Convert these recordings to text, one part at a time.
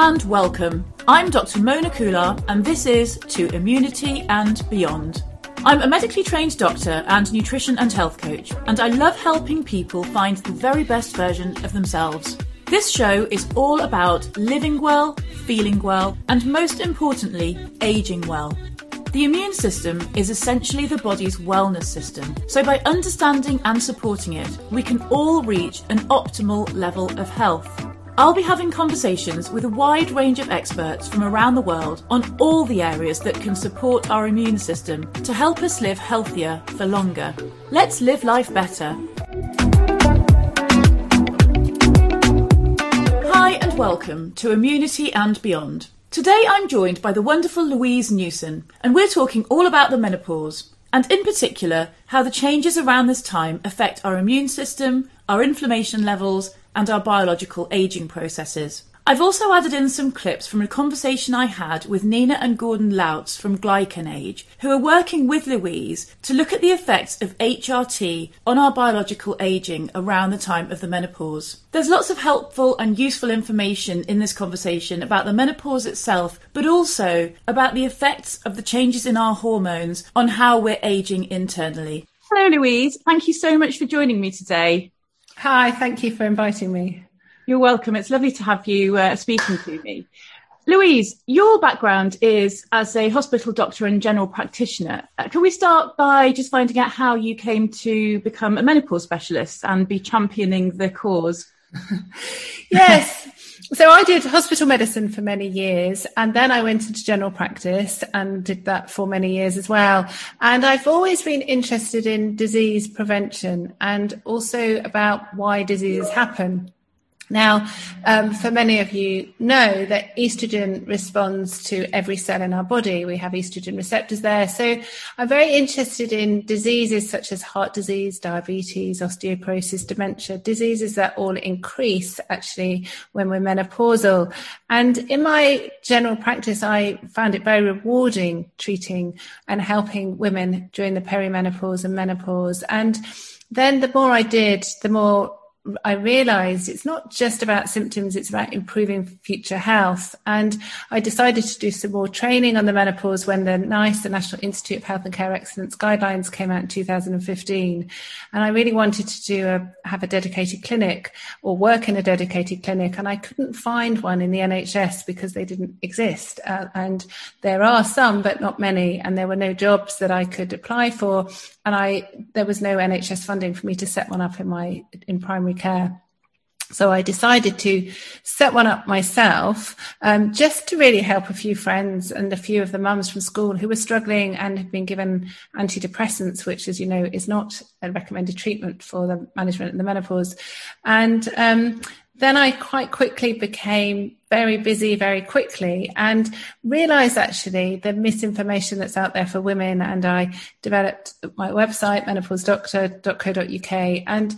and welcome. I'm Dr. Mona Kular and this is To Immunity and Beyond. I'm a medically trained doctor and nutrition and health coach, and I love helping people find the very best version of themselves. This show is all about living well, feeling well, and most importantly, aging well. The immune system is essentially the body's wellness system, so by understanding and supporting it, we can all reach an optimal level of health. I'll be having conversations with a wide range of experts from around the world on all the areas that can support our immune system to help us live healthier for longer. Let's live life better. Hi and welcome to Immunity and Beyond. Today I'm joined by the wonderful Louise Newson, and we're talking all about the menopause, and in particular how the changes around this time affect our immune system, our inflammation levels, and our biological ageing processes. I've also added in some clips from a conversation I had with Nina and Gordon Louts from GlycanAge, who are working with Louise to look at the effects of HRT on our biological ageing around the time of the menopause. There's lots of helpful and useful information in this conversation about the menopause itself, but also about the effects of the changes in our hormones on how we're ageing internally. Hello, Louise. Thank you so much for joining me today. Hi, thank you for inviting me. You're welcome. It's lovely to have you speaking to me. Louise, your background is as a hospital doctor and general practitioner. Can we start by just finding out how you came to become a menopause specialist and be championing the cause? Yes. So I did hospital medicine for many years, and then I went into general practice and did that for many years as well. And I've always been interested in disease prevention and also about why diseases happen. Now, for many of you know that estrogen responds to every cell in our body. We have estrogen receptors there. So I'm very interested in diseases such as heart disease, diabetes, osteoporosis, dementia, diseases that all increase actually when we're menopausal. And in my general practice, I found it very rewarding treating and helping women during the perimenopause and menopause. And then the more I did, the more I realized it's not just about symptoms, it's about improving future health. And I decided to do some more training on the menopause when the NICE, the National Institute of Health and Care Excellence guidelines came out in 2015. And I really wanted to have a dedicated clinic or work in a dedicated clinic. And I couldn't find one in the NHS because they didn't exist. And there are some, but not many. And there were no jobs that I could apply for. And there was no NHS funding for me to set one up in primary care. So I decided to set one up myself, just to really help a few friends and a few of the mums from school who were struggling and had been given antidepressants, which, as you know, is not a recommended treatment for the management of the menopause. And then I quite quickly became very busy very quickly and realized actually the misinformation that's out there for women. And I developed my website, menopausedoctor.co.uk. And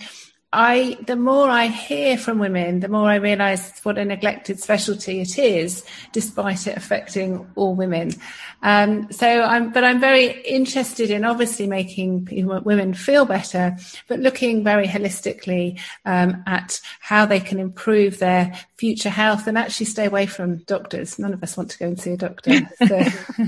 the more I hear from women, the more I realize what a neglected specialty it is, despite it affecting all women. But I'm very interested in obviously making women feel better, but looking very holistically at how they can improve their future health and actually stay away from doctors. None of us want to go and see a doctor. So.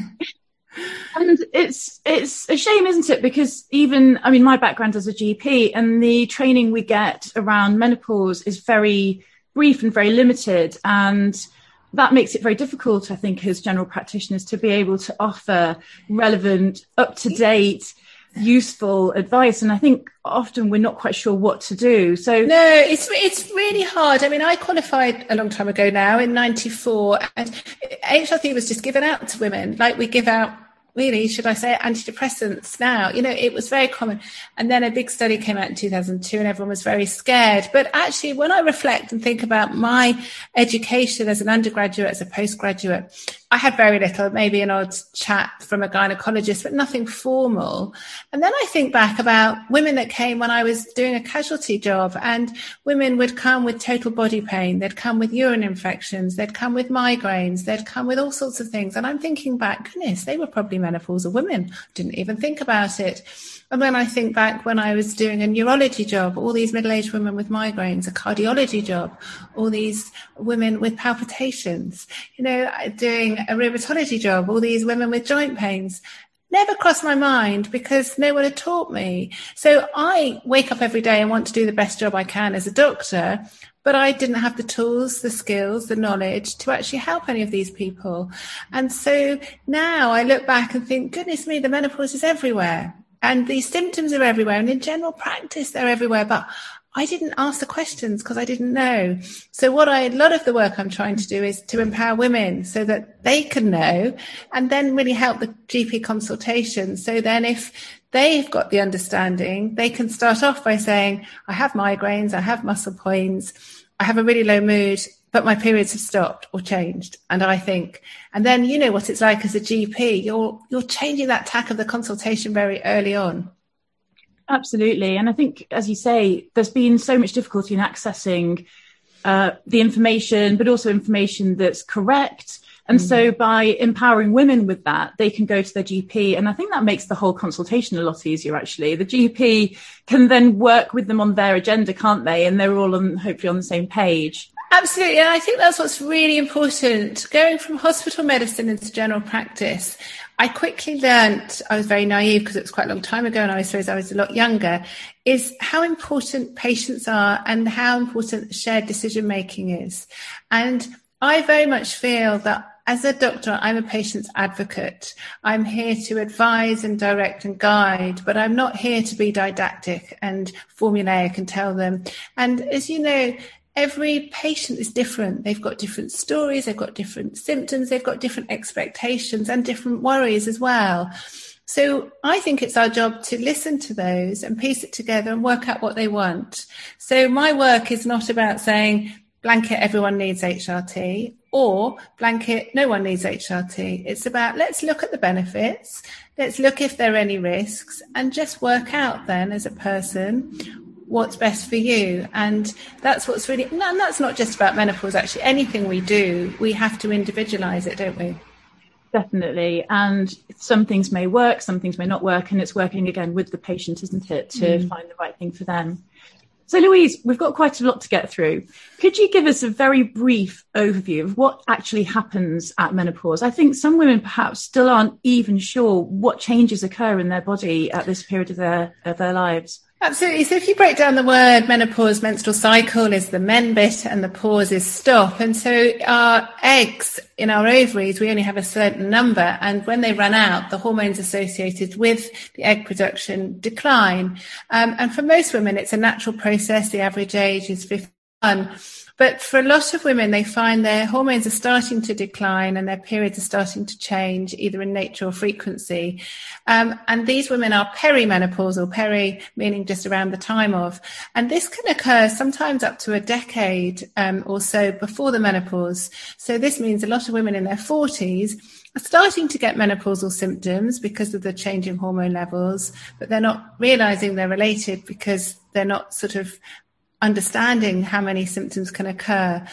And it's a shame, isn't it? Because my background as a GP and the training we get around menopause is very brief and very limited. And that makes it very difficult, I think, as general practitioners to be able to offer relevant, up-to-date, useful advice. And I think often we're not quite sure what to do. So no, it's really hard. I mean, I qualified a long time ago now in 94, and HRT was just given out to women like we give out, really, should I say, antidepressants now. You know, it was very common. And then a big study came out in 2002 and everyone was very scared. But actually, when I reflect and think about my education as an undergraduate, as a postgraduate, I had very little, maybe an odd chat from a gynecologist, but nothing formal. And then I think back about women that came when I was doing a casualty job, and women would come with total body pain. They'd come with urine infections. They'd come with migraines. They'd come with all sorts of things. And I'm thinking back, goodness, they were probably menopausal women. Didn't even think about it. And when I think back when I was doing a neurology job, all these middle-aged women with migraines, a cardiology job, all these women with palpitations, doing a rheumatology job, all these women with joint pains, never crossed my mind because no one had taught me. So I wake up every day and want to do the best job I can as a doctor, but I didn't have the tools, the skills, the knowledge to actually help any of these people. And so now I look back and think, goodness me, the menopause is everywhere. And these symptoms are everywhere. And in general practice, they're everywhere. But I didn't ask the questions because I didn't know. So a lot of the work I'm trying to do is to empower women so that they can know, and then really help the GP consultation. So then if they've got the understanding, they can start off by saying, I have migraines, I have muscle pains, I have a really low mood, but my periods have stopped or changed. And I think, and then you know what it's like as a GP, you're changing that tack of the consultation very early on. Absolutely. And I think, as you say, there's been so much difficulty in accessing the information, but also information that's correct. And so by empowering women with that, they can go to their GP. And I think that makes the whole consultation a lot easier, actually. The GP can then work with them on their agenda, can't they? And they're all hopefully on the same page. Absolutely. And I think that's what's really important. Going from hospital medicine into general practice, I quickly learnt, I was very naive because it was quite a long time ago and I suppose I was a lot younger, is how important patients are and how important shared decision making is. And I very much feel that as a doctor, I'm a patient's advocate. I'm here to advise and direct and guide, but I'm not here to be didactic and formulaic and tell them. And as you know, every patient is different. They've got different stories, they've got different symptoms, they've got different expectations and different worries as well. So I think it's our job to listen to those and piece it together and work out what they want. So my work is not about saying, blanket, everyone needs HRT, or blanket, no one needs HRT. It's about, let's look at the benefits, let's look if there are any risks, and just work out then as a person what's best for you. And that's what's really, and that's not just about menopause, actually. Anything we do, we have to individualize it, don't we? Definitely. And some things may work, some things may not work. And it's working again with the patient, isn't it, to find the right thing for them. So, Louise, we've got quite a lot to get through. Could you give us a very brief overview of what actually happens at menopause? I think some women perhaps still aren't even sure what changes occur in their body at this period of their lives. Absolutely. So if you break down the word menopause, menstrual cycle is the men bit and the pause is stop. And so our eggs in our ovaries, we only have a certain number. And when they run out, the hormones associated with the egg production decline. And for most women, it's a natural process. The average age is 51. But for a lot of women, they find their hormones are starting to decline and their periods are starting to change, either in nature or frequency. And these women are perimenopausal, peri meaning just around the time of. And this can occur sometimes up to a decade or so before the menopause. So this means a lot of women in their 40s are starting to get menopausal symptoms because of the changing hormone levels, but they're not realizing they're related because they're not sort of understanding how many symptoms can occur.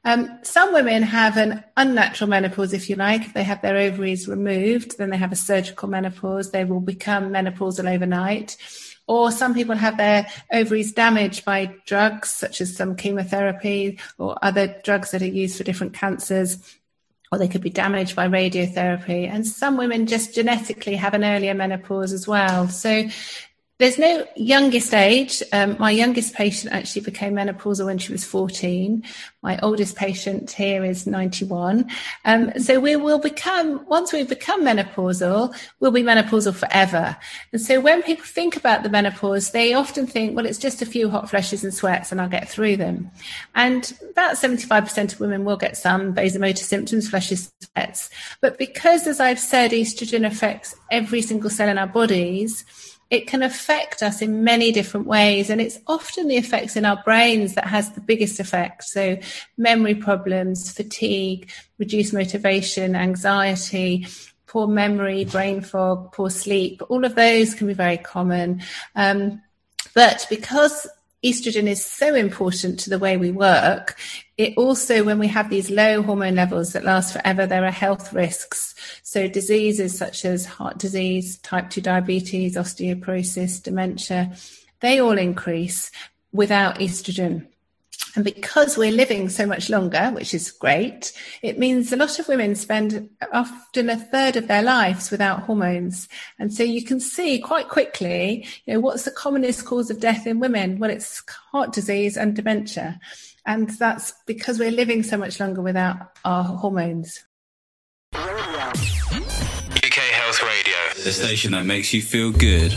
Some women have an unnatural menopause, if you like. If they have their ovaries removed, then they have a surgical menopause. They will become menopausal overnight. Or some people have their ovaries damaged by drugs, such as some chemotherapy or other drugs that are used for different cancers. Or they could be damaged by radiotherapy. And some women just genetically have an earlier menopause as well. So there's no youngest age. My youngest patient actually became menopausal when she was 14. My oldest patient here is 91. So we will become, once we become menopausal, we'll be menopausal forever. And so when people think about the menopause, they often think, well, it's just a few hot flushes and sweats and I'll get through them. And about 75% of women will get some vasomotor symptoms, flushes, sweats. But because, as I've said, estrogen affects every single cell in our bodies, it can affect us in many different ways. And it's often the effects in our brains that has the biggest effect. So memory problems, fatigue, reduced motivation, anxiety, poor memory, brain fog, poor sleep, all of those can be very common. But because estrogen is so important to the way we work, it also, when we have these low hormone levels that last forever, there are health risks. So diseases such as heart disease, type 2 diabetes, osteoporosis, dementia, they all increase without estrogen. And because we're living so much longer, which is great, it means a lot of women spend often a third of their lives without hormones. And so you can see quite quickly, what's the commonest cause of death in women? Well, it's heart disease and dementia. And that's because we're living so much longer without our hormones. UK Health Radio, the station that makes you feel good.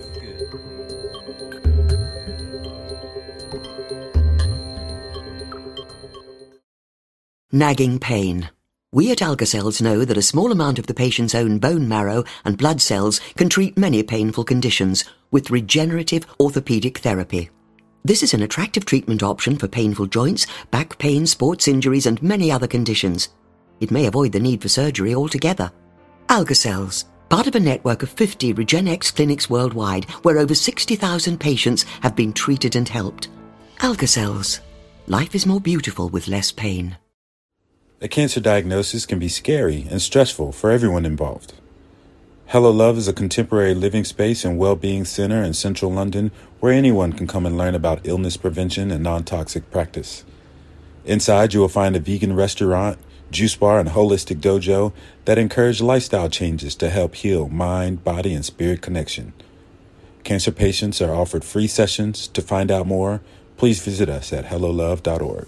Nagging pain. We at Algacells know that a small amount of the patient's own bone marrow and blood cells can treat many painful conditions with regenerative orthopedic therapy. This is an attractive treatment option for painful joints, back pain, sports injuries and many other conditions. It may avoid the need for surgery altogether. Algacells, part of a network of 50 RegenX clinics worldwide where over 60,000 patients have been treated and helped. Algacells. Life is more beautiful with less pain. A cancer diagnosis can be scary and stressful for everyone involved. Hello Love is a contemporary living space and well-being center in central London where anyone can come and learn about illness prevention and non-toxic practice. Inside, you will find a vegan restaurant, juice bar, and holistic dojo that encourage lifestyle changes to help heal mind, body, and spirit connection. Cancer patients are offered free sessions. To find out more, please visit us at hellolove.org.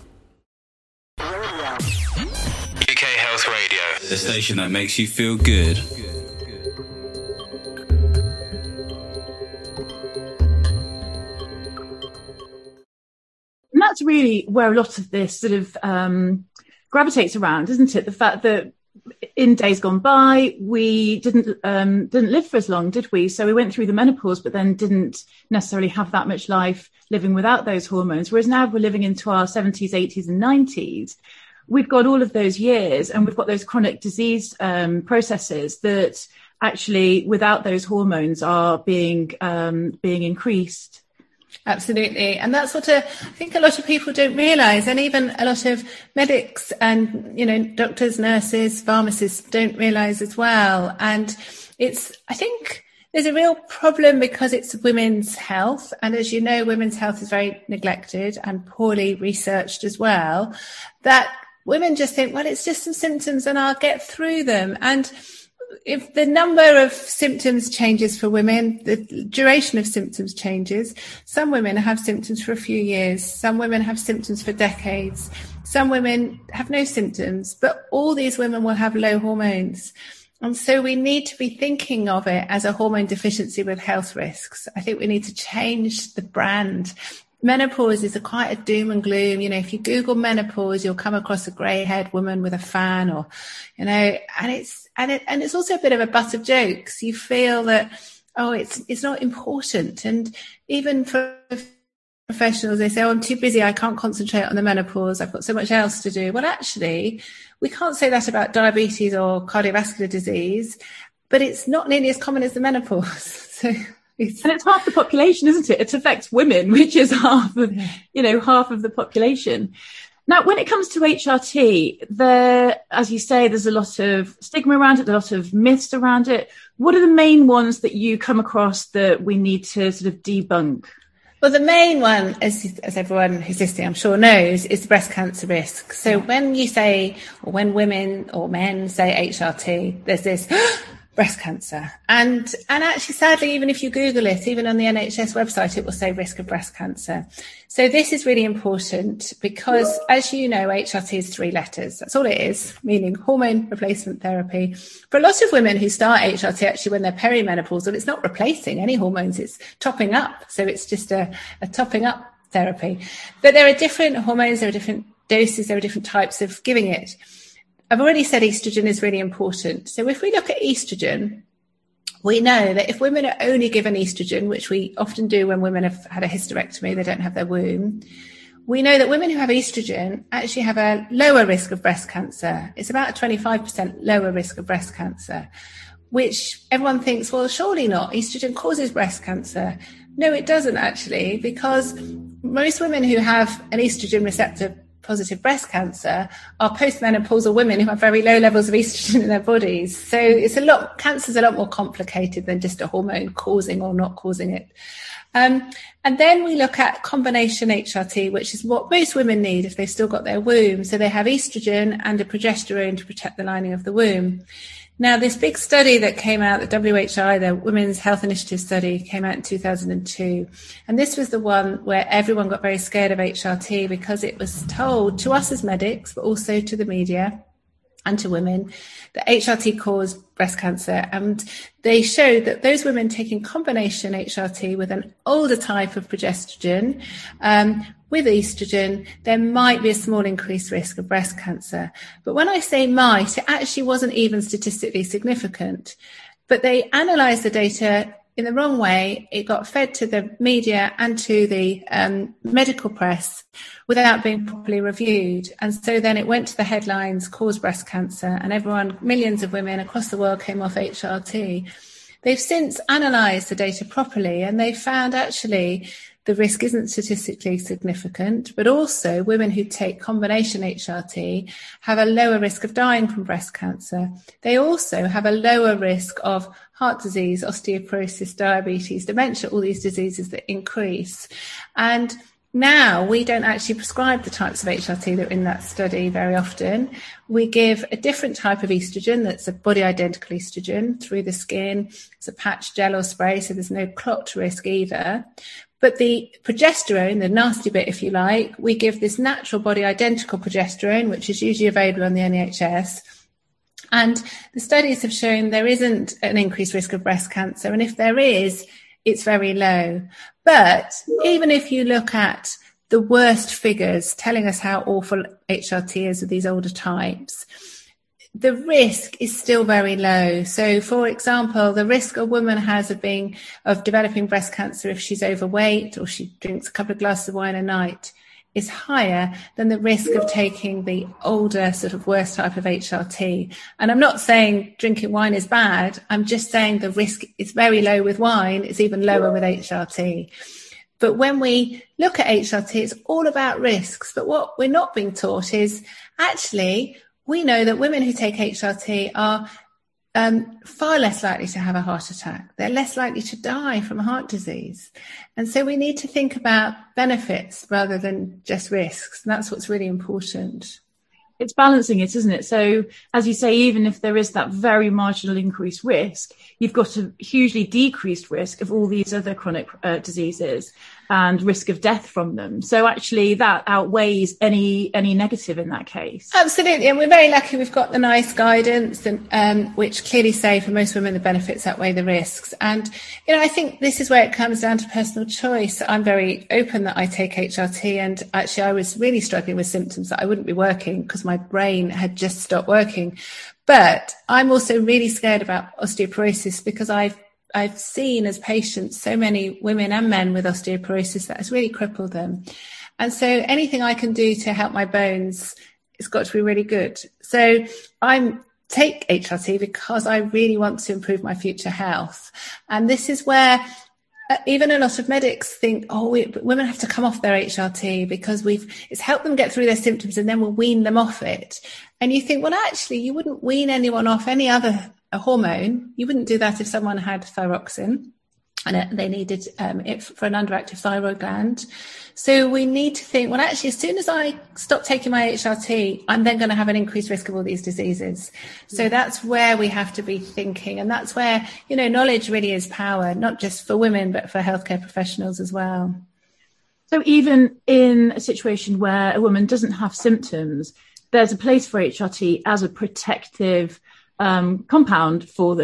The station that makes you feel good. And that's really where a lot of this sort of gravitates around, isn't it? The fact that in days gone by, we didn't live for as long, did we? So we went through the menopause, but then didn't necessarily have that much life living without those hormones. Whereas now we're living into our 70s, 80s and 90s. We've got all of those years and we've got those chronic disease processes that actually without those hormones are being increased. Absolutely. And that's what I think a lot of people don't realise. And even a lot of medics and, doctors, nurses, pharmacists don't realise as well. And I think there's a real problem because it's women's health. And as you know, women's health is very neglected and poorly researched as well, that women just think, well, it's just some symptoms and I'll get through them. And if the number of symptoms changes for women, the duration of symptoms changes. Some women have symptoms for a few years. Some women have symptoms for decades. Some women have no symptoms, but all these women will have low hormones. And so we need to be thinking of it as a hormone deficiency with health risks. I think we need to change the brand. Menopause is quite a doom and gloom. If you Google menopause, you'll come across a grey-haired woman with a fan, or, and it's also a bit of a butt of jokes. You feel that, it's not important. And even for professionals, they say, I'm too busy. I can't concentrate on the menopause. I've got so much else to do. Well, actually, we can't say that about diabetes or cardiovascular disease, but it's not nearly as common as the menopause. And it's half the population, isn't it? It affects women, which is half of the population. Now, when it comes to HRT, as you say, there's a lot of stigma around it, a lot of myths around it. What are the main ones that you come across that we need to sort of debunk? Well, the main one, as everyone who's listening, I'm sure knows, is the breast cancer risk. So when you say, or when women or men say HRT, there's this breast cancer. And actually, sadly, even if you Google it, even on the NHS website, it will say risk of breast cancer. So this is really important because, as you know, HRT is 3 letters. That's all it is, meaning hormone replacement therapy. For a lot of women who start HRT, actually, when they're perimenopausal, it's not replacing any hormones, it's topping up. So it's just a topping up therapy. But there are different hormones, there are different doses, there are different types of giving it. I've already said estrogen is really important. So if we look at estrogen, we know that if women are only given estrogen, which we often do when women have had a hysterectomy, they don't have their womb, we know that women who have estrogen actually have a lower risk of breast cancer. It's about a 25% lower risk of breast cancer, which everyone thinks, well, surely not. Estrogen causes breast cancer. No, it doesn't actually, because most women who have an estrogen receptor positive breast cancer are postmenopausal women who have very low levels of estrogen in their bodies. So cancer's a lot more complicated than just a hormone causing or not causing it. And then we look at combination HRT, which is what most women need if they've still got their womb. So they have estrogen and a progesterone to protect the lining of the womb. Now, this big study that came out, the WHI, the Women's Health Initiative study, came out in 2002. And this was the one where everyone got very scared of HRT because it was told to us as medics, but also to the media and to women, that HRT caused breast cancer. And they showed that those women taking combination HRT with an older type of progesterone, with estrogen, there might be a small increased risk of breast cancer. But when I say might, it actually wasn't even statistically significant. But they analysed the data in the wrong way. It got fed to the media and to the medical press without being properly reviewed. And so then it went to the headlines, caused breast cancer, and millions of women across the world came off HRT. They've since analysed the data properly, and they found actually the risk isn't statistically significant, but also women who take combination HRT have a lower risk of dying from breast cancer. They also have a lower risk of heart disease, osteoporosis, diabetes, dementia, all these diseases that increase. And now we don't actually prescribe the types of HRT that are in that study very often. We give a different type of estrogen that's a body identical estrogen through the skin. It's a patch, gel or spray, so there's no clot risk either. But the progesterone, the nasty bit, if you like, we give this natural body identical progesterone, which is usually available on the NHS. And the studies have shown there isn't an increased risk of breast cancer. And if there is, it's very low. But even if you look at the worst figures telling us how awful HRT is with these older types, the risk is still very low. So, for example, the risk a woman has of developing breast cancer if she's overweight or she drinks a couple of glasses of wine a night is higher than the risk of taking the older sort of worst type of HRT. And I'm not saying drinking wine is bad. I'm just saying the risk is very low with wine. It's even lower with HRT. But when we look at HRT, it's all about risks. But what we're not being taught is actually we know that women who take HRT are far less likely to have a heart attack. They're less likely to die from heart disease. And so we need to think about benefits rather than just risks. And that's what's really important. It's balancing it, isn't it? So, as you say, even if there is that very marginal increased risk, you've got a hugely decreased risk of all these other chronic diseases and risk of death from them. So actually that outweighs any negative in that case. Absolutely. And we're very lucky we've got the NICE guidance and which clearly say for most women the benefits outweigh the risks. And, I think this is where it comes down to personal choice. I'm very open that I take HRT, and actually I was really struggling with symptoms that I wouldn't be working because my brain had just stopped working. But I'm also really scared about osteoporosis because I've seen as patients so many women and men with osteoporosis that has really crippled them. And so anything I can do to help my bones, it's got to be really good. So I take HRT because I really want to improve my future health. And this is where even a lot of medics think, women have to come off their HRT because it's helped them get through their symptoms and then we'll wean them off it. And you think, well, actually, you wouldn't wean anyone off any other hormone. You wouldn't do that if someone had thyroxine and they needed it for an underactive thyroid gland. So we need to think, well, actually, as soon as I stop taking my HRT, I'm then going to have an increased risk of all these diseases. So that's where we have to be thinking. And that's where, knowledge really is power, not just for women, but for healthcare professionals as well. So even in a situation where a woman doesn't have symptoms, there's a place for HRT as a protective compound for them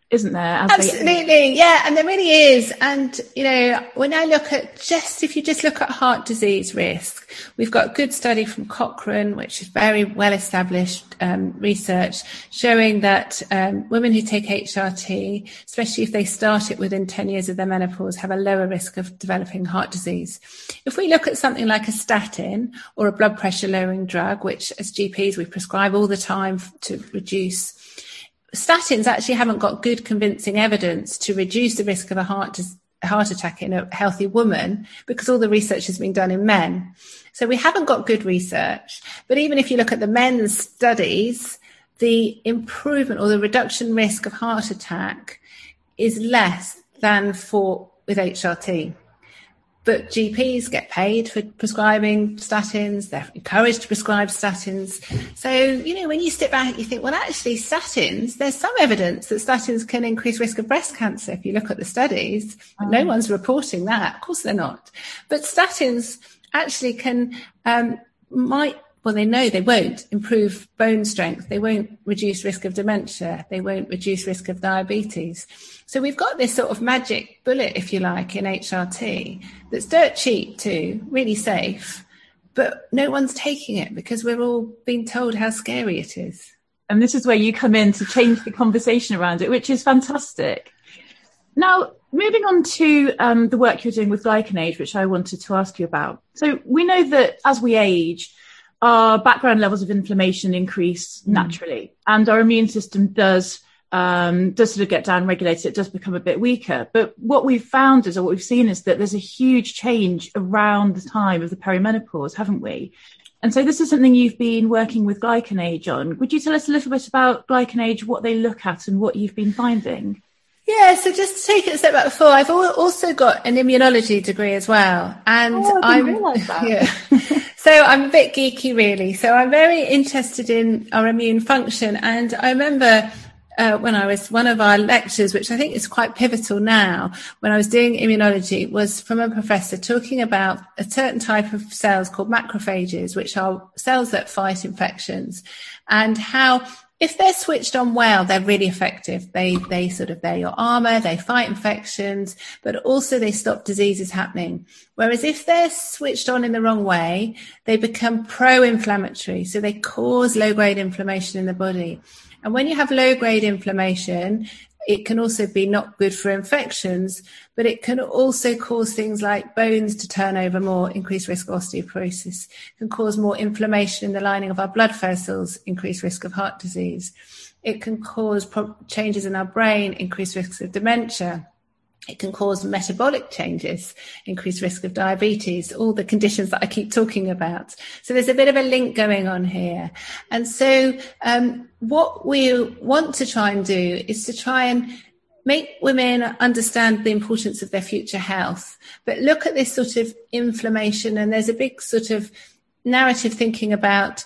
isn't there? Absolutely. Yeah. And there really is. And, when I look at if you just look at heart disease risk, we've got a good study from Cochrane, which is very well established research showing that women who take HRT, especially if they start it within 10 years of their menopause, have a lower risk of developing heart disease. If we look at something like a statin or a blood pressure lowering drug, which as GPs we prescribe all the time to reduce, statins actually haven't got good convincing evidence to reduce the risk of a heart attack in a healthy woman, because all the research has been done in men. So we haven't got good research. But even if you look at the men's studies, the improvement or the reduction risk of heart attack is less than with HRT. But GPs get paid for prescribing statins. They're encouraged to prescribe statins. So, when you step back, you think, well, actually statins, there's some evidence that statins can increase risk of breast cancer. If you look at the studies, no one's reporting that. Of course they're not. But statins actually can, they know they won't improve bone strength. They won't reduce risk of dementia. They won't reduce risk of diabetes. So we've got this sort of magic bullet, if you like, in HRT that's dirt cheap too, really safe, but no one's taking it because we're all being told how scary it is. And this is where you come in to change the conversation around it, which is fantastic. Now, moving on to the work you're doing with GlycanAge, which I wanted to ask you about. So we know that as we age, our background levels of inflammation increase naturally, and our immune system does sort of get down-regulated. It does become a bit weaker. But what we've found what we've seen is that there's a huge change around the time of the perimenopause, haven't we? And so this is something you've been working with GlycanAge on. Would you tell us a little bit about GlycanAge, what they look at and what you've been finding? Yeah, so just to take it a step back before, I've also got an immunology degree as well. And I didn't realise that. Yeah. So I'm a bit geeky, really. So I'm very interested in our immune function. And I remember when I was one of our lectures, which I think is quite pivotal now, when I was doing immunology, was from a professor talking about a certain type of cells called macrophages, which are cells that fight infections, and how if they're switched on well, they're really effective. They're your armor, they fight infections, but also they stop diseases happening. Whereas if they're switched on in the wrong way, they become pro-inflammatory. So they cause low-grade inflammation in the body. And when you have low-grade inflammation, it can also be not good for infections, but it can also cause things like bones to turn over more, increased risk of osteoporosis, it can cause more inflammation in the lining of our blood vessels, increased risk of heart disease. It can cause changes in our brain, increased risks of dementia. It can cause metabolic changes, increased risk of diabetes, all the conditions that I keep talking about. So there's a bit of a link going on here. And so what we want to try and do is to try and make women understand the importance of their future health, but look at this sort of inflammation. And there's a big sort of narrative thinking about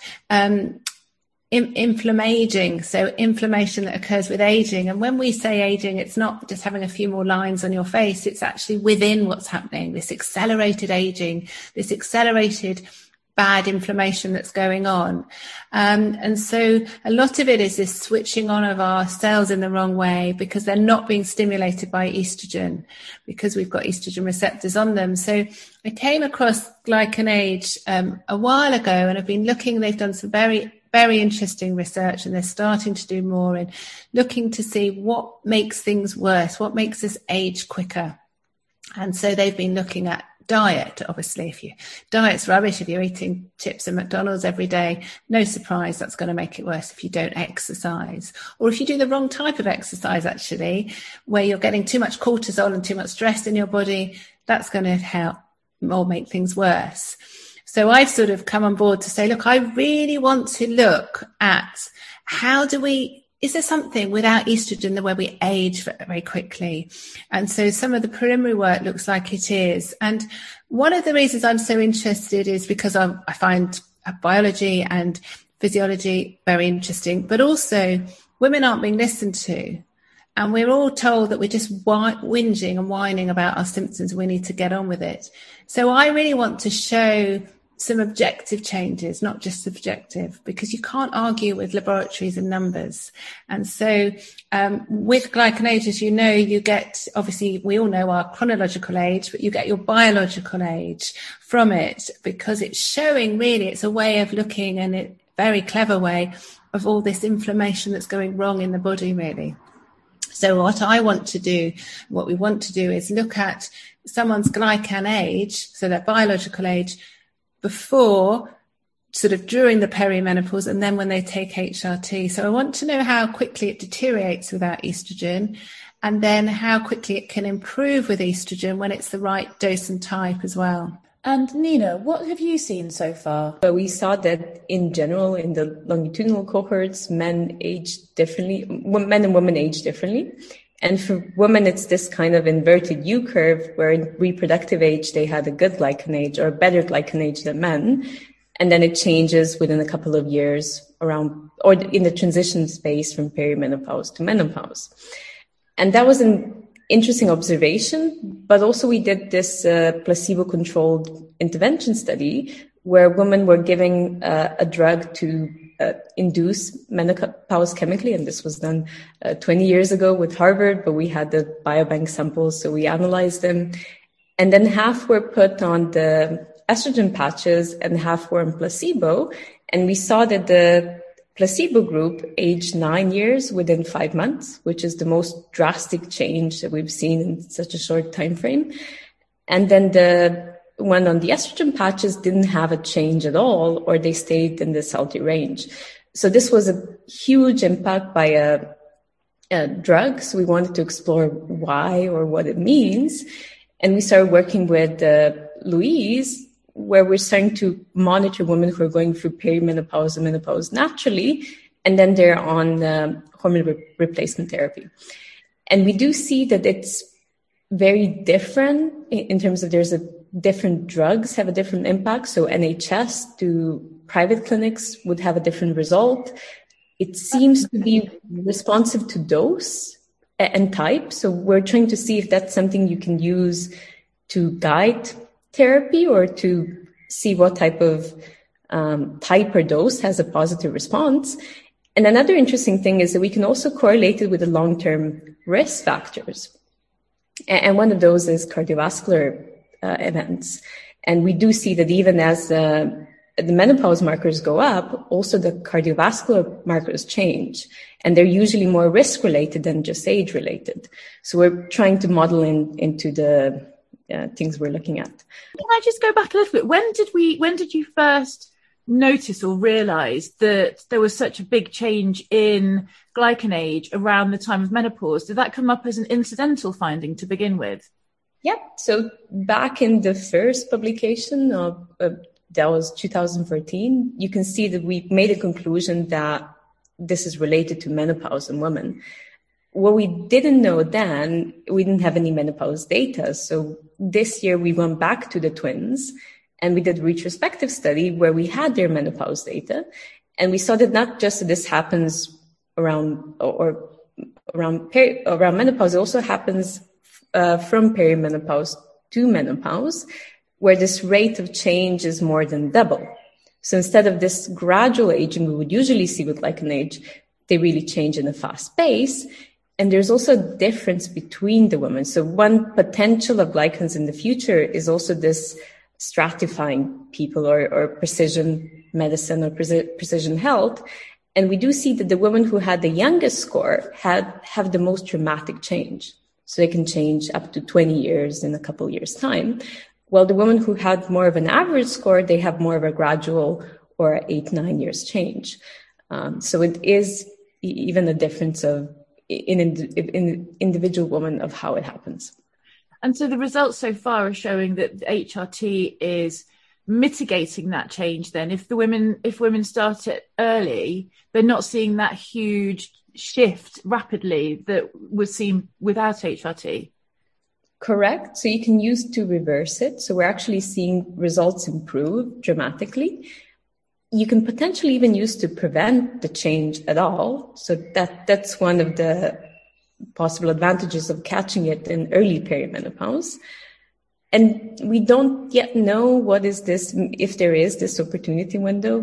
inflammaging, so inflammation that occurs with aging. And when we say aging, it's not just having a few more lines on your face, it's actually within what's happening, this accelerated aging, this accelerated bad inflammation that's going on. And so a lot of it is this switching on of our cells in the wrong way because they're not being stimulated by estrogen, because we've got estrogen receptors on them. So I came across GlycanAge a while ago, and I've been looking, they've done some very interesting research, and they're starting to do more in looking to see what makes things worse, what makes us age quicker. And so they've been looking at diet. Obviously, if your diet's rubbish, if you're eating chips and McDonald's every day, no surprise that's going to make it worse if you don't exercise. Or if you do the wrong type of exercise, actually, where you're getting too much cortisol and too much stress in your body, that's going to help or make things worse. So I've sort of come on board to say, look, I really want to look at is there something without estrogen where we age very quickly? And so some of the preliminary work looks like it is. And one of the reasons I'm so interested is because I find biology and physiology very interesting, but also women aren't being listened to. And we're all told that we're just whinging and whining about our symptoms. We need to get on with it. So I really want to show some objective changes, not just subjective, because you can't argue with laboratories and numbers. And so with glycan age, as you know, you get, obviously, we all know our chronological age, but you get your biological age from it, because it's showing, really, it's a way of looking, and a very clever way, of all this inflammation that's going wrong in the body, really. So what we want to do is look at someone's glycan age, so their biological age, before, sort of during the perimenopause, and then when they take HRT. So I want to know how quickly it deteriorates without estrogen, and then how quickly it can improve with estrogen when it's the right dose and type as well. And Nina, what have you seen so far? We saw that in general, in the longitudinal cohorts, men age differently, men and women age differently. And for women, it's this kind of inverted U curve where in reproductive age, they had a good glycan age or a better glycan age than men. And then it changes within a couple of years around, or in the transition space from perimenopause to menopause. And that was an interesting observation, but also we did this placebo-controlled intervention study where women were giving a drug to induce menopause chemically, and this was done 20 years ago with Harvard, but we had the biobank samples, so we analyzed them. And then half were put on the estrogen patches and half were on placebo, and we saw that the placebo group aged 9 years within 5 months, which is the most drastic change that we've seen in such a short time frame. And then the one on the estrogen patches didn't have a change at all, or they stayed in this healthy range. So this was a huge impact by a drug. So we wanted to explore why or what it means. And we started working with Louise, where we're starting to monitor women who are going through perimenopause and menopause naturally, and then they're on hormone replacement therapy. And we do see that it's very different in terms of there's a different drugs have a different impact. So NHS to private clinics would have a different result. It seems to be responsive to dose and type. So we're trying to see if that's something you can use to guide therapy or to see what type of type or dose has a positive response. And another interesting thing is that we can also correlate it with the long-term risk factors. And one of those is cardiovascular events. And we do see that even as the menopause markers go up, also the cardiovascular markers change. And they're usually more risk-related than just age-related. So we're trying to model into the things we're looking at. Can I just go back a little bit? When did you first notice or realize that there was such a big change in glycan age around the time of menopause? Did that come up as an incidental finding to begin with? Yeah. So back in the first publication of that was 2014, you can see that we made a conclusion that this is related to menopause in women. What we didn't know then, we didn't have any menopause data. So this year we went back to the twins and we did a retrospective study where we had their menopause data. And we saw that not just that this happens around menopause, it also happens from perimenopause to menopause, where this rate of change is more than double. So instead of this gradual aging we would usually see with glycan age, they really change in a fast pace. And there's also a difference between the women. So one potential of glycans in the future is also this stratifying people or precision medicine or precision health. And we do see that the women who had the youngest score have the most dramatic change. So they can change up to 20 years in a couple of years' time. While the women who had more of an average score, they have more of a gradual or 8-9 years change. So it is even a difference of in individual woman of how it happens. And so the results so far are showing that HRT is mitigating that change then. If women start it early, they're not seeing that huge shift rapidly that was seen without HRT. Correct. So you can use to reverse it. So we're actually seeing results improve dramatically. You can potentially even use to prevent the change at all. So that's one of the possible advantages of catching it in early perimenopause. And we don't yet know what is this, if there is this opportunity window.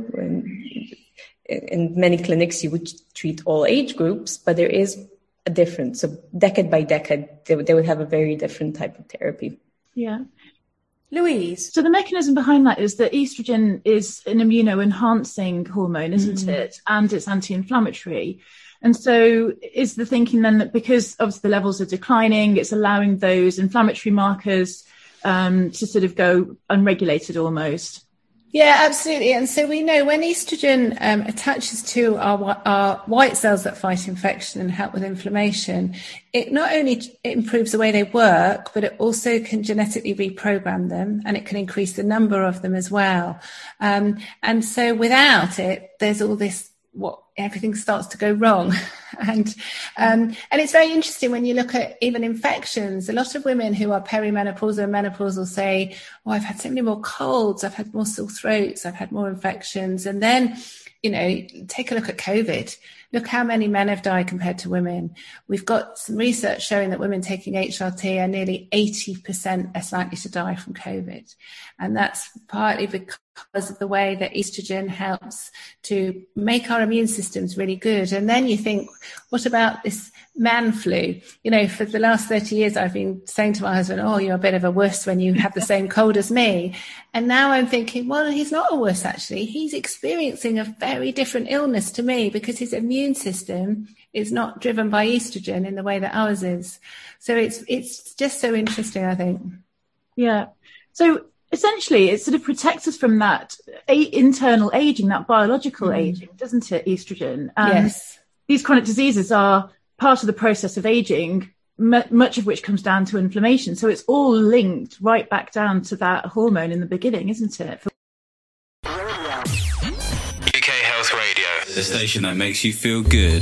In many clinics, you would treat all age groups, but there is a difference. So decade by decade, they would have a very different type of therapy. Yeah. Louise, so the mechanism behind that is that estrogen is an immuno-enhancing hormone, isn't it? And it's anti-inflammatory. And so is the thinking then that because obviously the levels are declining, it's allowing those inflammatory markers to sort of go unregulated almost? Yeah, absolutely. And so we know when estrogen attaches to our white cells that fight infection and help with inflammation, it not only improves the way they work, but it also can genetically reprogram them, and it can increase the number of them as well. And so without it, there's all this, everything starts to go wrong. And it's very interesting when you look at even infections. A lot of women who are perimenopausal and menopausal say, oh, I've had so many more colds, I've had more sore throats, I've had more infections. And then, take a look at COVID. Look how many men have died compared to women. We've got some research showing that women taking HRT are nearly 80% less likely to die from COVID. And that's partly because of the way that estrogen helps to make our immune systems really good. And then you think, what about this man flu? For the last 30 years, I've been saying to my husband, oh, you're a bit of a wuss when you have the same cold as me. And now I'm thinking, well, he's not a wuss, actually. He's experiencing a very different illness to me because his immune system is not driven by estrogen in the way that ours is. So it's just so interesting, I think. Yeah. So essentially, it sort of protects us from that internal aging, that biological aging, doesn't it, estrogen? Yes. These chronic diseases are part of the process of aging, much of which comes down to inflammation. So it's all linked right back down to that hormone in the beginning, isn't it? UK Health Radio, the station that makes you feel good.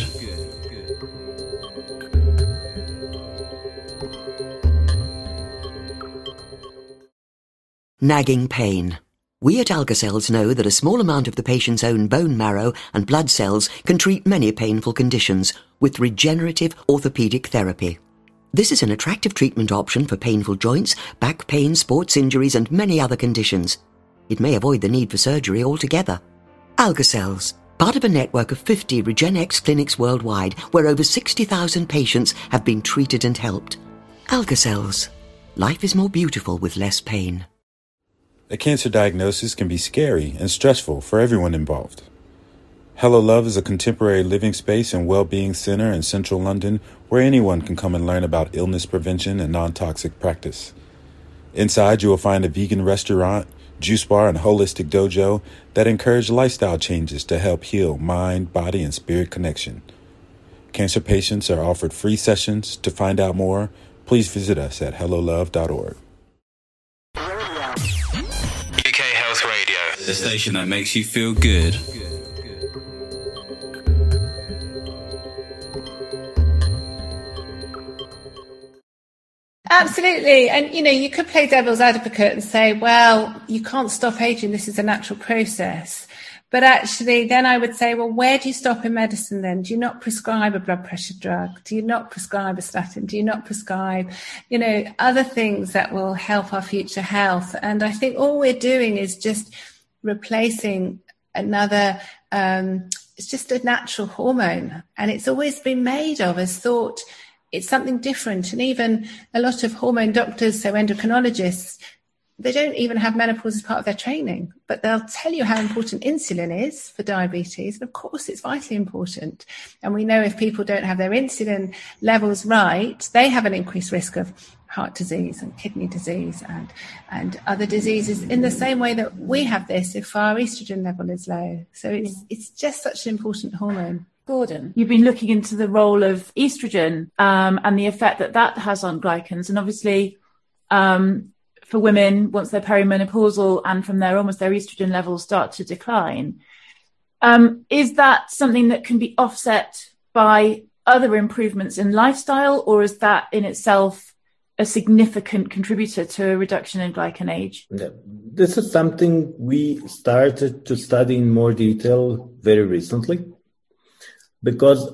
Nagging pain. We at Algacells know that a small amount of the patient's own bone marrow and blood cells can treat many painful conditions with regenerative orthopedic therapy. This is an attractive treatment option for painful joints, back pain, sports injuries and many other conditions. It may avoid the need for surgery altogether. Algacells, part of a network of 50 RegenX clinics worldwide where over 60,000 patients have been treated and helped. Algacells. Life is more beautiful with less pain. A cancer diagnosis can be scary and stressful for everyone involved. Hello Love is a contemporary living space and well-being center in central London where anyone can come and learn about illness prevention and non-toxic practice. Inside, you will find a vegan restaurant, juice bar, and holistic dojo that encourage lifestyle changes to help heal mind, body, and spirit connection. Cancer patients are offered free sessions. To find out more, please visit us at hellolove.org. UK Health Radio, the station that makes you feel good. Absolutely. And, you could play devil's advocate and say, well, you can't stop aging. This is a natural process. But actually, then I would say, well, where do you stop in medicine then? Do you not prescribe a blood pressure drug? Do you not prescribe a statin? Do you not prescribe, other things that will help our future health? And I think all we're doing is just replacing another, it's just a natural hormone. And it's always been made of as thought it's something different. And even a lot of hormone doctors, so endocrinologists, they don't even have menopause as part of their training, but they'll tell you how important insulin is for diabetes. And of course, it's vitally important. And we know if people don't have their insulin levels right, they have an increased risk of heart disease and kidney disease and other diseases in the same way that we have this if our estrogen level is low. So it's just such an important hormone. Gordon, you've been looking into the role of estrogen and the effect that has on glycans. And obviously, for women, once they're perimenopausal and from there onwards, their estrogen levels start to decline. Is that something that can be offset by other improvements in lifestyle, or is that in itself a significant contributor to a reduction in glycan age? This is something we started to study in more detail very recently. Because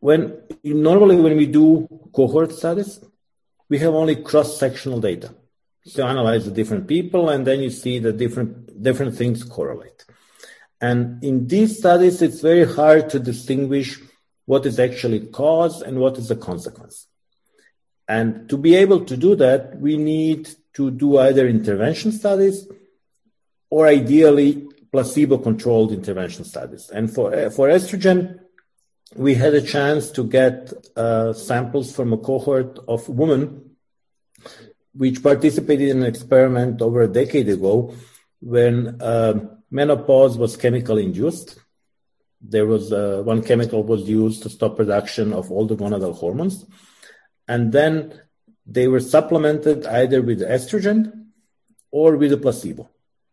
normally when we do cohort studies, we have only cross-sectional data. So you analyze the different people, and then you see that different things correlate. And in these studies, it's very hard to distinguish what is actually cause and what is the consequence. And to be able to do that, we need to do either intervention studies or ideally placebo-controlled intervention studies. And for estrogen, we had a chance to get samples from a cohort of women which participated in an experiment over a decade ago when menopause was chemically induced. There was one chemical was used to stop production of all the gonadal hormones. And then they were supplemented either with estrogen or with a placebo.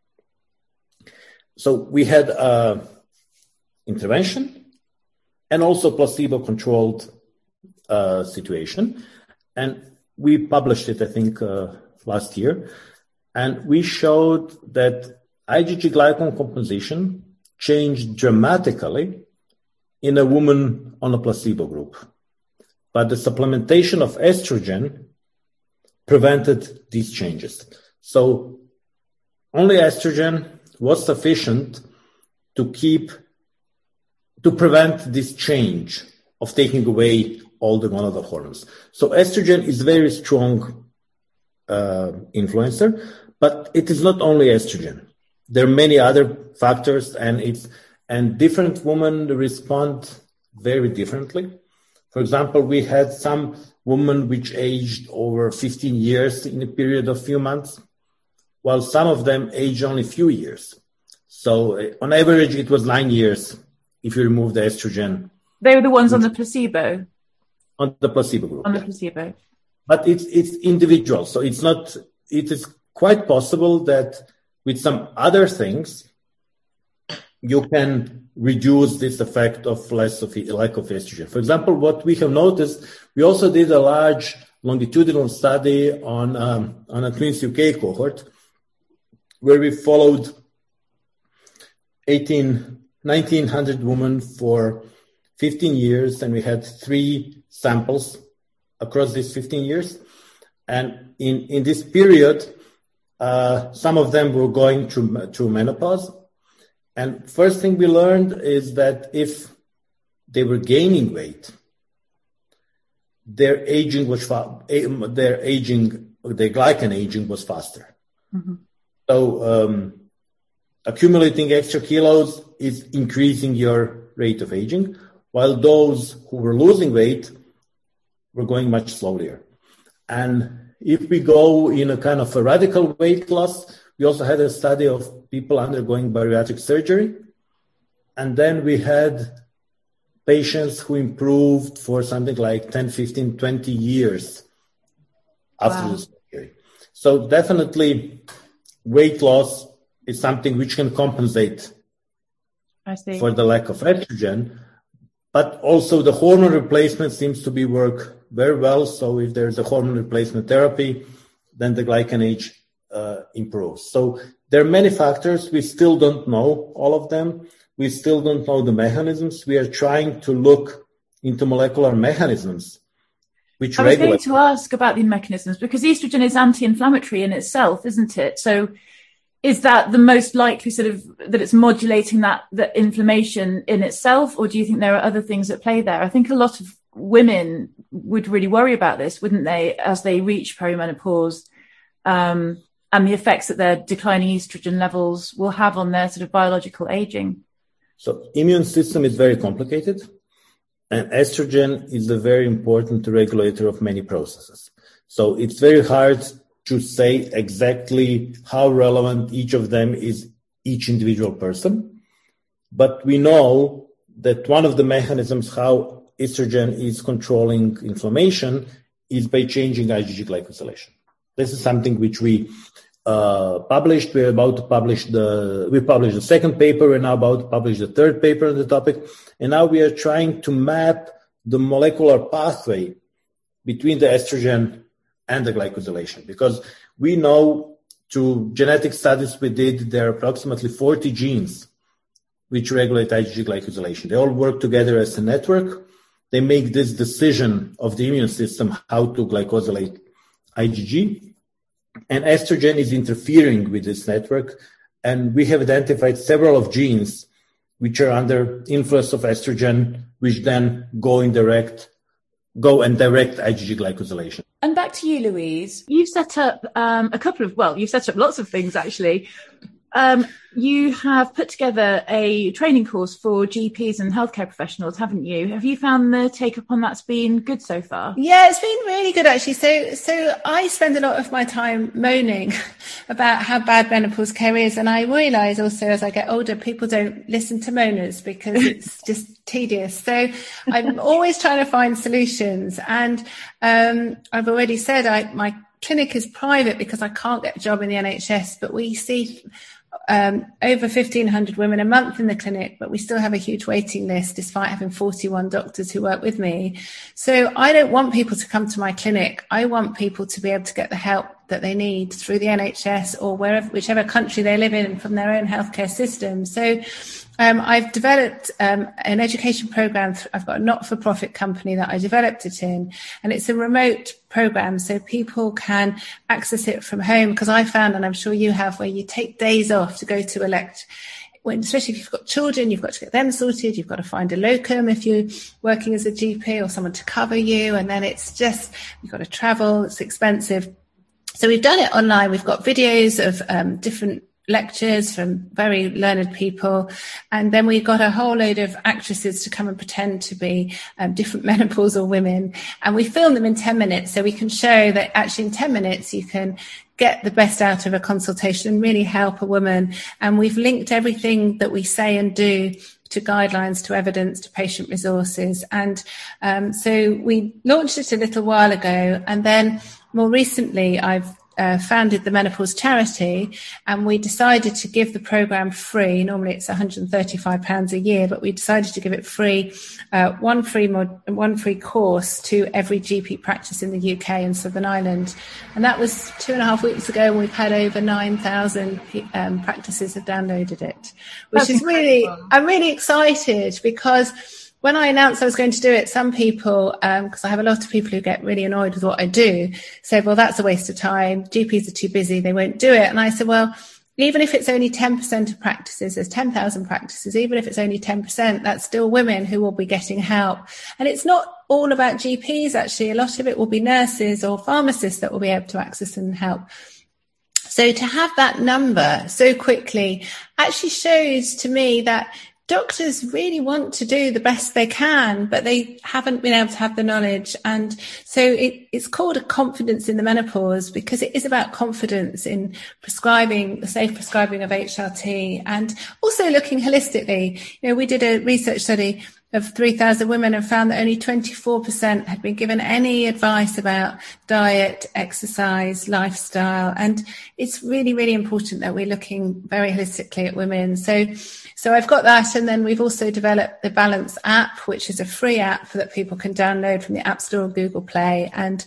So we had intervention and also placebo-controlled situation. And we published it, I think, last year. And we showed that IgG glycan composition changed dramatically in a woman on a placebo group. But the supplementation of estrogen prevented these changes. So only estrogen was sufficient to prevent this change of taking away all the gonadal hormones. So estrogen is very strong influencer, but it is not only estrogen. There are many other factors, and different women respond very differently. For example, we had some women which aged over 15 years in a period of few months, while some of them aged only a few years. So on average, it was 9 years if you remove the estrogen. They were the ones on the placebo? On the placebo group. On the placebo. But it's individual. So it is quite possible that with some other things, you can reduce this effect of lack of estrogen. For example, what we have noticed, we also did a large longitudinal study on a Twins UK cohort, where we followed 1,900 women for 15 years, and we had 3 samples across these 15 years. And in this period, some of them were going through menopause. And first thing we learned is that if they were gaining weight, their glycan aging was faster. Mm-hmm. So accumulating extra kilos is increasing your rate of aging, while those who were losing weight were going much slower. And if we go in a kind of a radical weight loss, we also had a study of people undergoing bariatric surgery. And then we had patients who improved for something like 10, 15, 20 years after the surgery. So definitely weight loss is something which can compensate for the lack of estrogen. But also the hormone replacement seems to work very well. So if there's a hormone replacement therapy, then the glycan age improves. So there are many factors. We still don't know all of them. We still don't know the mechanisms. We are trying to look into molecular mechanisms which regulate. I was going to ask about the mechanisms, because estrogen is anti-inflammatory in itself, isn't it? So is that the most likely sort of that it's modulating the inflammation in itself, or do you think there are other things at play there? I think a lot of women would really worry about this, wouldn't they, as they reach perimenopause, and the effects that their declining estrogen levels will have on their sort of biological aging. So immune system is very complicated, and estrogen is a very important regulator of many processes. So it's very hard to say exactly how relevant each of them is each individual person. But we know that one of the mechanisms how estrogen is controlling inflammation is by changing IgG glycosylation. This is something which we published. We're about to publish we published the second paper. We're now about to publish the third paper on the topic. And now we are trying to map the molecular pathway between the estrogen and the glycosylation, because we know through genetic studies we did, there are approximately 40 genes which regulate IgG glycosylation. They all work together as a network. They make this decision of the immune system how to glycosylate IgG. And estrogen is interfering with this network. And we have identified several of genes which are under influence of estrogen, which then go and direct IgG glycosylation. And back to you, Louise. You've set up you've set up lots of things, actually. You have put together a training course for GPs and healthcare professionals, haven't you? Have you found the take-up on that's been good so far? Yeah, it's been really good, actually. So I spend a lot of my time moaning about how bad menopause care is. And I realise also as I get older, people don't listen to moaners because it's just tedious. So I'm always trying to find solutions. And I've already said my clinic is private because I can't get a job in the NHS, but we see over 1,500 women a month in the clinic, but we still have a huge waiting list despite having 41 doctors who work with me. So I don't want people to come to my clinic. I want people to be able to get the help that they need through the NHS or whichever country they live in from their own healthcare system. So I've developed an education program. I've got a not-for-profit company that I developed it in, and it's a remote program so people can access it from home, because I found, and I'm sure you have, where you take days off to go to elect. Especially if you've got children, you've got to get them sorted. You've got to find a locum if you're working as a GP or someone to cover you. And then it's just, you've got to travel. It's expensive. So we've done it online. We've got videos of different lectures from very learned people, and then we got a whole load of actresses to come and pretend to be different menopausal women, and we film them in 10 minutes so we can show that actually in 10 minutes you can get the best out of a consultation and really help a woman. And we've linked everything that we say and do to guidelines, to evidence, to patient resources. And so we launched it a little while ago, and then more recently I've founded the Menopause Charity, and we decided to give the program free. Normally it's £135 a year, but we decided to give it free, one free course to every GP practice in the UK and Southern Ireland. And that was 2.5 weeks ago, and we've had over 9,000 practices have downloaded it, which is really, I'm really excited, because when I announced I was going to do it, some people, because I have a lot of people who get really annoyed with what I do, said, well, that's a waste of time. GPs are too busy. They won't do it. And I said, well, even if it's only 10% of practices, there's 10,000 practices, even if it's only 10%, that's still women who will be getting help. And it's not all about GPs, actually. A lot of it will be nurses or pharmacists that will be able to access and help. So to have that number so quickly actually shows to me that doctors really want to do the best they can, but they haven't been able to have the knowledge. And so it's called a confidence in the menopause, because it is about confidence in prescribing, the safe prescribing of HRT, and also looking holistically. You know, we did a research study of 3,000 women and found that only 24% had been given any advice about diet, exercise, lifestyle. And it's really, really important that we're looking very holistically at women. So I've got that. And then we've also developed the Balance app, which is a free app that people can download from the App Store or Google Play. And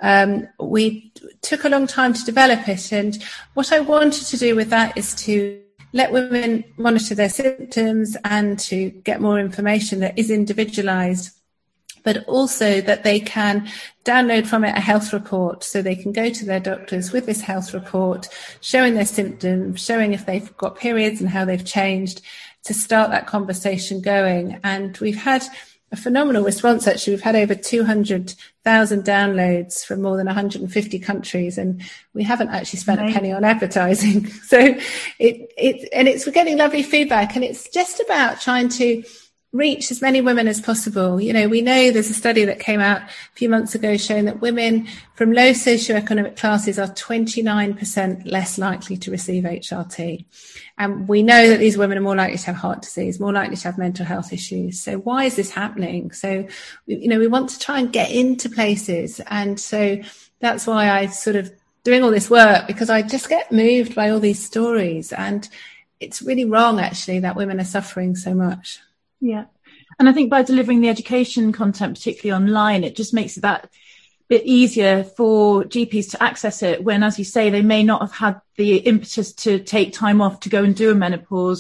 we took a long time to develop it. And what I wanted to do with that is to let women monitor their symptoms and to get more information that is individualized, but also that they can download from it a health report, so they can go to their doctors with this health report, showing their symptoms, showing if they've got periods and how they've changed, to start that conversation going. And we've had a phenomenal response, actually. We've had over 200,000 downloads from more than 150 countries, and we haven't actually spent a penny on advertising. So we're getting lovely feedback, and it's just about trying to reach as many women as possible. You know, we know there's a study that came out a few months ago showing that women from low socioeconomic classes are 29% less likely to receive HRT. And we know that these women are more likely to have heart disease, more likely to have mental health issues. So why is this happening? So, you know, we want to try and get into places. And so that's why I sort of doing all this work, because I just get moved by all these stories. And it's really wrong, actually, that women are suffering so much. Yeah. And I think by delivering the education content, particularly online, it just makes it that bit easier for GPs to access it when, as you say, they may not have had the impetus to take time off to go and do a menopause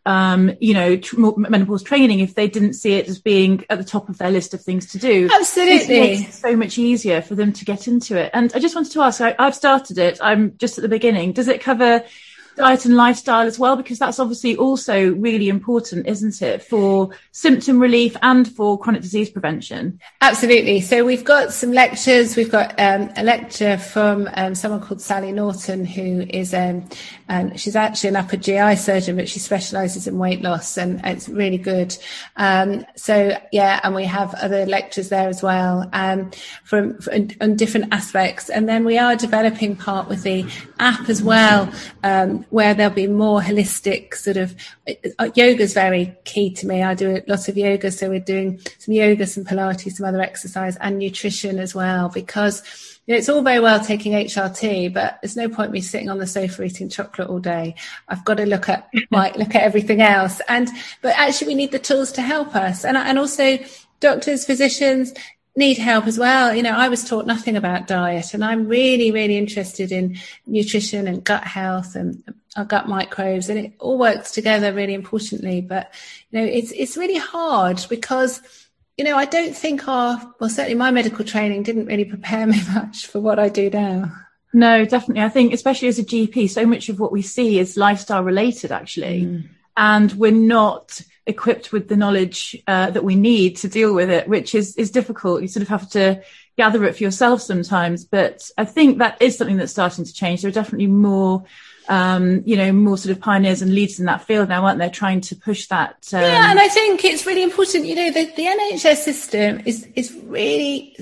menopause training if they didn't see it as being at the top of their list of things to do. Absolutely. It makes it so much easier for them to get into it. And I just wanted to ask, I've started it. I'm just at the beginning. Does it cover diet and lifestyle as well? Because that's obviously also really important, isn't it, for symptom relief and for chronic disease prevention? Absolutely. So we've got some lectures. We've got a lecture from someone called Sally Norton, who is she's actually an upper GI surgeon, but she specialises in weight loss, and it's really good. And we have other lectures there as well on different aspects. And then we are developing part with the app as well, where there'll be more holistic sort of yoga is very key to me. I do a lot of yoga, so we're doing some yoga, some Pilates, some other exercise, and nutrition as well, because it's all very well taking HRT, but there's no point me sitting on the sofa eating chocolate all day. I've got to look at everything else, but actually we need the tools to help us, and also doctors, physicians need help as well. I was taught nothing about diet, and I'm really, really interested in nutrition and gut health and our gut microbes, and it all works together really importantly. But, it's really hard because, I don't think certainly my medical training didn't really prepare me much for what I do now. No, definitely. I think especially as a GP, so much of what we see is lifestyle related actually. And we're not equipped with the knowledge that we need to deal with it, which is difficult. You sort of have to gather it for yourself sometimes. But I think that is something that's starting to change. There are definitely more, more sort of pioneers and leaders in that field now, aren't there, trying to push that. And I think it's really important. The NHS system is really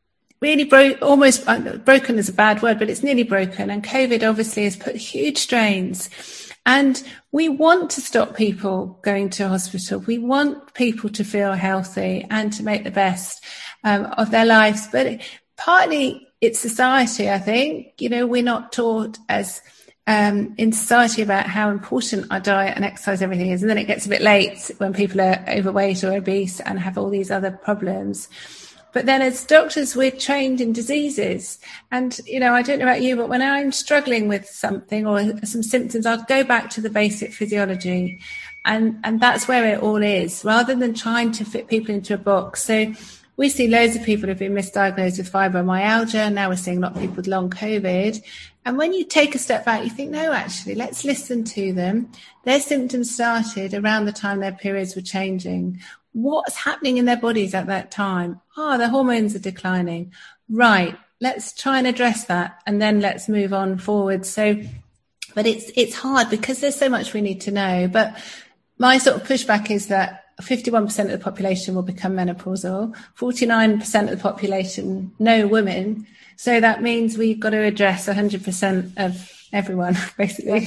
almost broken is a bad word, but it's nearly broken. And COVID obviously has put huge strains. And we want to stop people going to hospital. We want people to feel healthy and to make the best of their lives. But partly it's society, I think. We're not taught as in society about how important our diet and exercise, everything is. And then it gets a bit late when people are overweight or obese and have all these other problems. But then as doctors, we're trained in diseases. And, I don't know about you, but when I'm struggling with something or some symptoms, I'll go back to the basic physiology. And that's where it all is, rather than trying to fit people into a box. So we see loads of people who've been misdiagnosed with fibromyalgia. Now we're seeing a lot of people with long COVID. And when you take a step back, you think, no, actually, let's listen to them. Their symptoms started around the time their periods were changing. What's happening in their bodies at that time? Their hormones are declining. Right. Let's try and address that. And then let's move on forward. But it's hard because there's so much we need to know. But my sort of pushback is that 51% of the population will become menopausal, 49% of the population, no women. So that means we've got to address 100% of everyone, basically.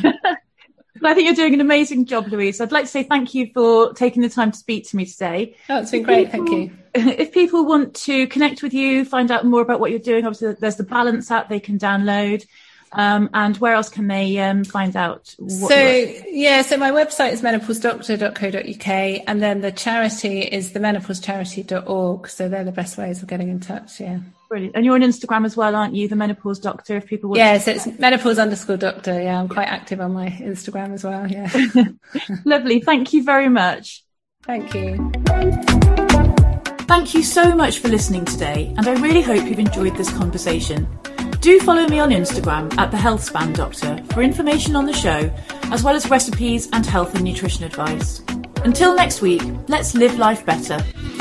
I think you're doing an amazing job, Louise. I'd like to say thank you for taking the time to speak to me today. Oh, it's been great. Thank you. If people want to connect with you, find out more about what you're doing, obviously there's the Balance app they can download. And where else can they find out? So my website is menopausedoctor.co.uk, and then the charity is the menopauseCharity.org. So they're the best ways of getting in touch. Yeah. Brilliant. And you're on Instagram as well, aren't you? The Menopause Doctor, if people want so it's menopause_doctor. Yeah, I'm quite active on my Instagram as well. Yeah. Lovely. Thank you very much. Thank you. Thank you so much for listening today, and I really hope you've enjoyed this conversation. Do follow me on Instagram at The Healthspan Doctor for information on the show, as well as recipes and health and nutrition advice. Until next week, let's live life better.